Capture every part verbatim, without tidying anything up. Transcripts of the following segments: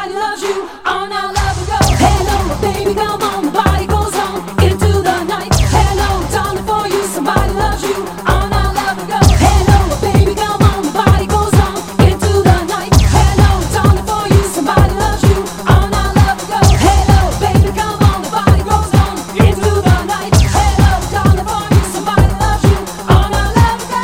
somebody loves you, on our love will go. Hello, baby, come on, the body goes on into the night. Hello, darling, for you, somebody loves you, on our love will go. Hello, baby, come on, the body goes on into the night. Hello, darling, for you, somebody loves you, on our love will go. Hello, baby, come on, the body goes on into the night. Hello, darling, for you, somebody loves you, on our love will go.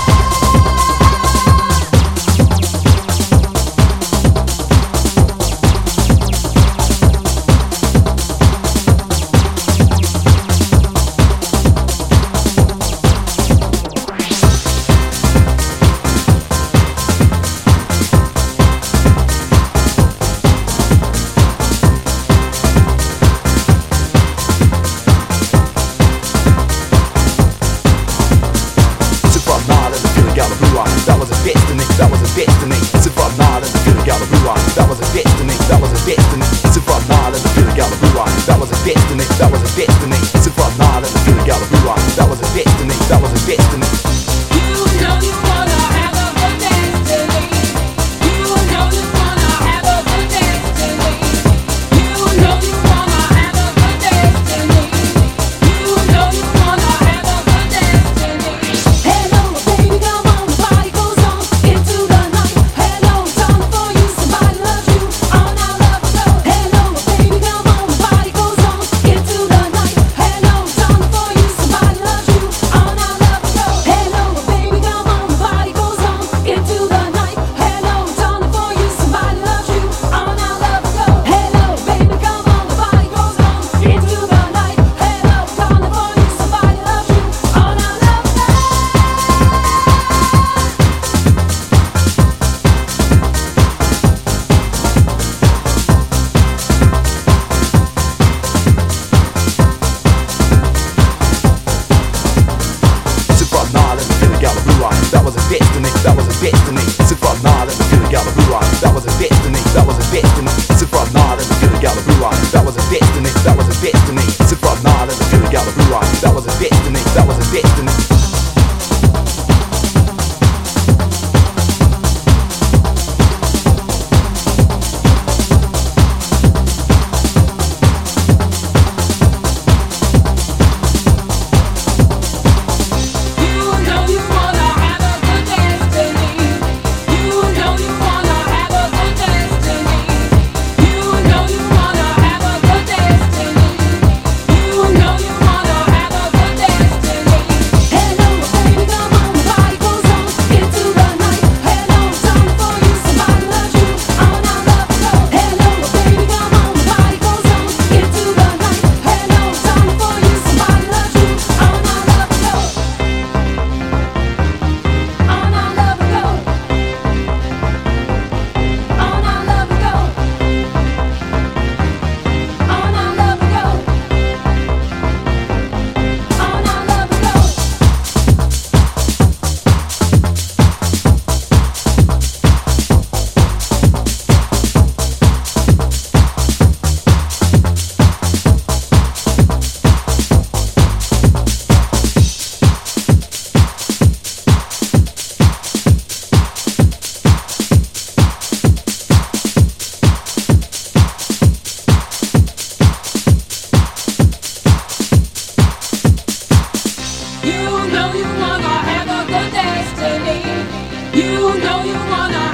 That was a destiny, that was a destiny. It's a fun night and the feeling got a blue eye. That was a destiny, that was a destiny. It's a fun night and the feeling got a blue eye. That was a destiny, that was a destiny. It's a fun night and the feeling got a blue eye. That was a destiny, that was a destiny. You know you wanna have a good destiny. You know you wanna have a good destiny. You know you wanna have a good destiny. You know you wanna have a good destiny. Hello, baby, come on, the body goes on into the night. Hello, darling, for you, somebody loves you, on our love will go. Hello, baby, come on, the body goes on into the night. Hello, darling, for you, somebody loves you, on our love will go. Hello, baby, come on, the body goes on into the night. Hello, darling, for you, somebody loves you, on our love will go. Hello, baby, come on, the body goes on into the night. Hello, darling, for you, somebody loves you, on our love will go. It's a fun night and the feeling got a blue eye. That was a destiny, that was a destiny. It's a fun night and the feeling got a blue eye. That was a destiny, that was a destiny. It's a fun night and the feeling got a blue eye. That was a destiny, that was a destiny. It's a fun night and the feeling got a blue eye. That was a destiny, that was a destiny. You know you wanna have a good destiny. You know you wanna have a good destiny. You know you wanna have a good destiny. You know you wanna have a good destiny. Hello, baby, come on, the body goes on into the night. Hello, darling, for you, somebody loves you, on our love will go. Hello, baby, come on, the body goes on into the night. Hello, darling, for you, somebody loves you, on our love will go. On our love will go. On our love will go. On our love will go. On our love will go. You know you wanna have a good destiny. You know you wanna